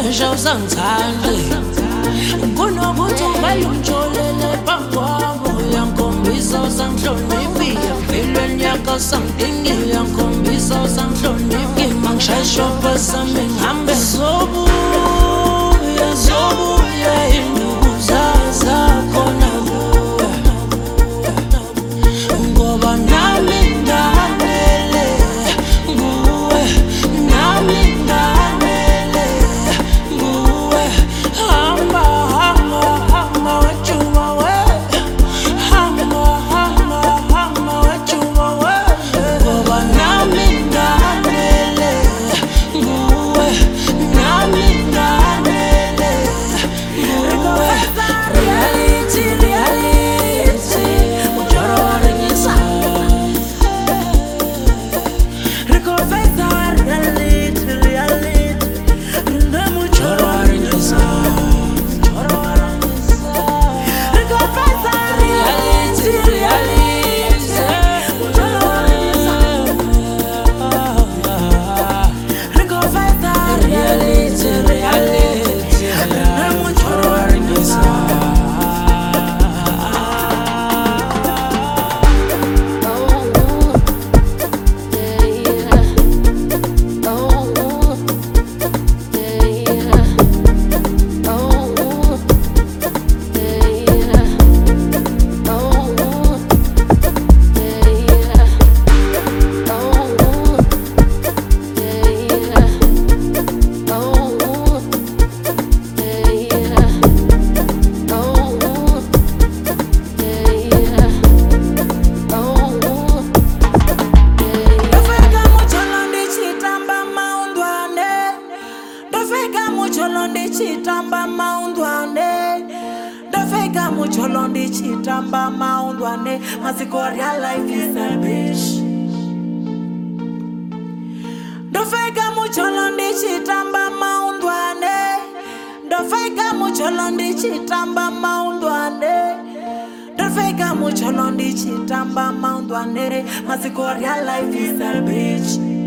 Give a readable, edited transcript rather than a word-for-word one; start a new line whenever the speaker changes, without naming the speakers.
shesha usangithande kunokuthi uvele ungitholele phambi uyangikhombisa usangihloniphile empilweni yakho sangidingile uyangikhombisa usangihloniphile mangishesha phasami ngihambe zobuya induku zakho nakuwe ngoba nami nganele nguwe nami nganele nguwe hamba wajuma we hamba wajuma we ngoba nami nganele nguwe nami nganele nguwe reality ujoro waringisa reconfessa reality ujoro waringisa reconfessa reality ujoro waringisa reconfessa reality ujoro waringisa. Chitamba maundwane masikoria life is a bitch. Dofeka mucholondi chitamba maundwane. Dofeka mucholondi chitamba maundwane. Dofeka mucholondi chitamba maundwane masikoria life is a bitch.